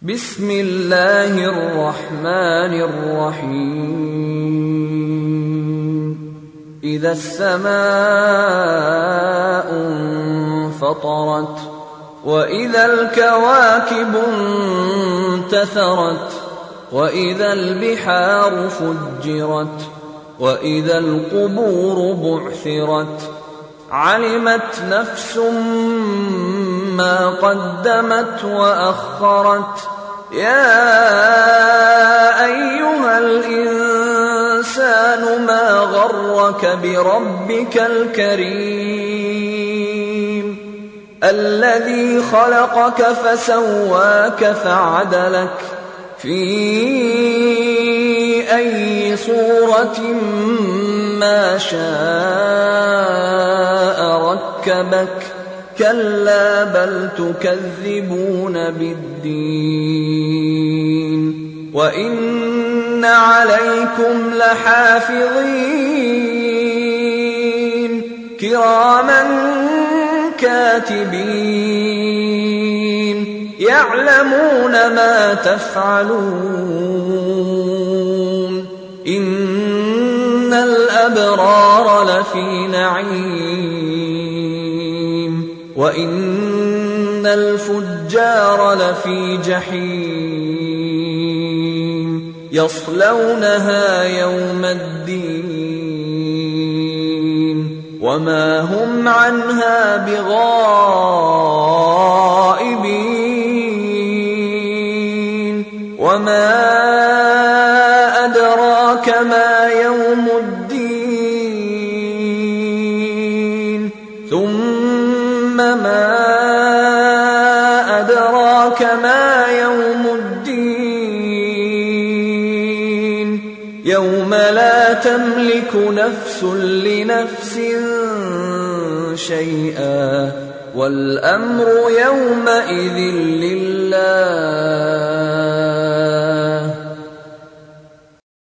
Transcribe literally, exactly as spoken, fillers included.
بسم الله الرحمن الرحيم إذا السماء انفطرت وإذا الكواكب انتثرت وإذا البحار فجرت وإذا القبور بعثرت علمت نفس ما قدمت وأخرت يا أيها الإنسان ما غرك بربك الكريم الذي خلقك فسواك فعدلك في أي صورة ما شاء ركبك كلا بل تكذبون بالدين وإن عليكم لحافظين كراما كاتبين يعلمون ما تفعلون إن الأبرار لفي نعيم وإن الفجار لفي جحيم يصلونها يوم الدين وما هم عنها بغائبين وما أدراك ما يوم الدين ثم ما أدراك ما يوم الدين يوم لا تملك نفس لنفس شيئا والأمر يومئذ لله